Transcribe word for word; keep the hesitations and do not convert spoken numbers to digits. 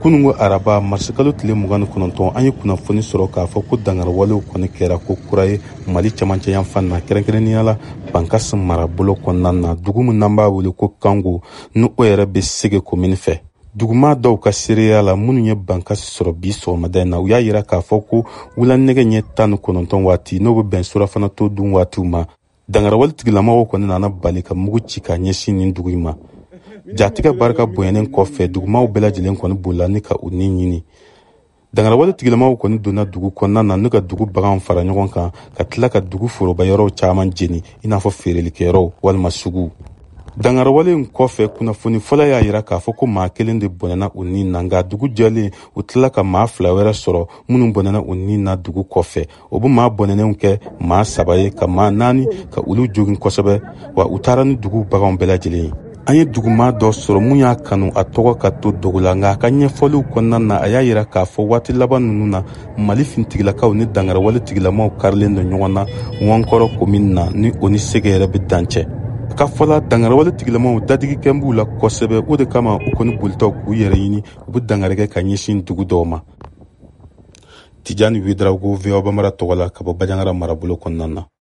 kunungo araba marsikalo tile mugan kɔnɔntɔn an ye kunnafoni sɔrɔ k'a fɔ ko dangarwalew kɔni kɛra ko kura ye Mali cɛmancɛ yan fan na kɛrɛnkɛrɛnnenya la Bankasi marabolo kɔnɔna na dugu min n'an b'a wele ko Kango ni o yɛrɛ bɛ Sege komini fɛ. Duguma dɔw ka seereya la minnu ye Bankasi sɔrɔ bi sɔgɔmada in na u y'a yira k'a fɔ ko wulanɛgɛ ɲɛ tan ni kɔnɔntɔn waati n'o bɛ bɛn surafana to dun waatiw ma dangarawale tigilamɔgɔw kɔni nana bali ka mugu ci ka ɲɛsin nin dugu in ma. Jatigɛ barika bonyalen kɔfɛ dugumaw bɛɛ lajɛlen kɔni bolila ni ka u ni ɲini. Dangarawale tigilamɔgɔw kɔni donna dugu kɔnɔna na n'u ka dugu baganw fara ɲɔgɔn kan ka tila ka dugu foroba yɔrɔw caman jeni i n'a fɔ feerelikɛyɔrɔw walima sugu. Dangarawale in kɔfɛ kunnafoni fɔlɔ y'a yira k'a fɔ ko maa kelen de bɔnɛna u ni na nka dugu jɛlen u tila ka maa fila wɛrɛ sɔrɔ minnu bɔnɛna u ni na dugu kɔfɛ. O bɛ maa bɔnɛnenw kɛ maa saba ye ka maa naani ka olu jogin kosɛbɛ wa u taara ni dugu baganw bɛɛ lajɛlen ye. An ye duguma dɔ sɔrɔ mun y'a kanu a tɔgɔ ka to dogo la nka a ka ɲɛfɔliw kɔnɔna na a y'a yira k'a fɔ waati laban ninnu na Mali fintigilakaw ni dangarawale tigilamɔgɔw karilen don ɲɔgɔn na Ŋɔnkɔrɔ komini na ni o ni Sege yɛrɛ bɛ dancɛ. Ka fɔla dangarawale tigilamɔgɔw dadigikɛn b'u la kosɛbɛ o de kama u kɔni bolitaw k'u yɛrɛ ɲini u bɛ dangarikɛ ka ɲɛsin dugu dɔw ma. Tijani Widarago V O A Bamara tɔgɔ la ka bɔ Bajangara marabolo kɔnɔna na.